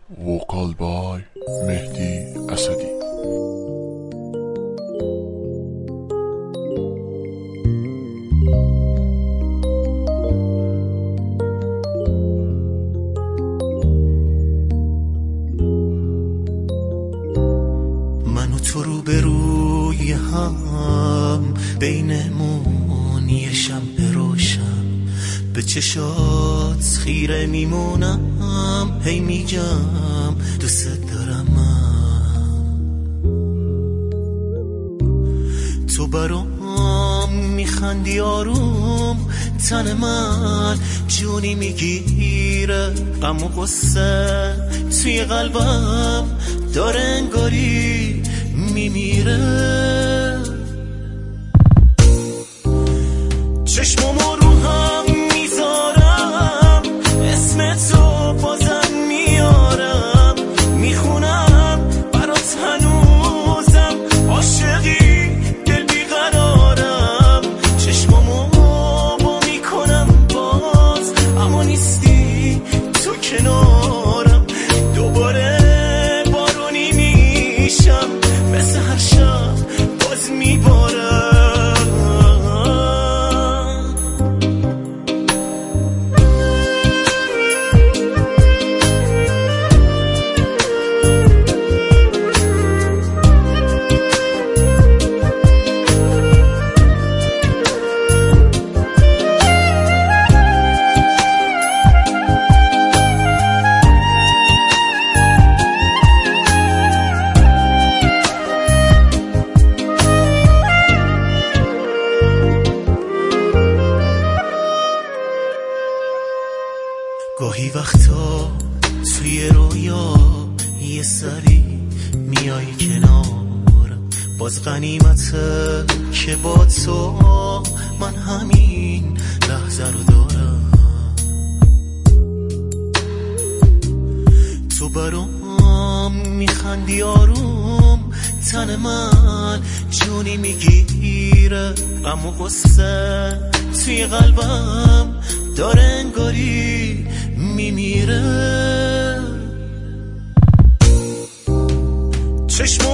وکال بای مهدی اسدی. من و تو روبروی هم، بینمون یه شمع روشن، به چشات خیره میمونم، هی میگم دوست دارم من. تو برام میخندی آروم، تن من جونی میگیره، غم و غصه توی قلبم داره انگاری میمیره. چشمامو رو هم میذارم، اسم تو بازم میارم، میخونم برات هنوزم، عاشقی دل بیقرارم. چشمامو با میکنم باز، اما نیستی تو کنارم. دوباره بارونی میشم، مثل هر شب باز میبارم. گاهی وقتا توی رویا یه سری میای کنارم، باز غنیمته که با تو من همین لحظه رو دارم. تو برام میخندی آروم، تن من جونی میگیره، غم و غصه توی قلبم داره انگاری میمیره. چشم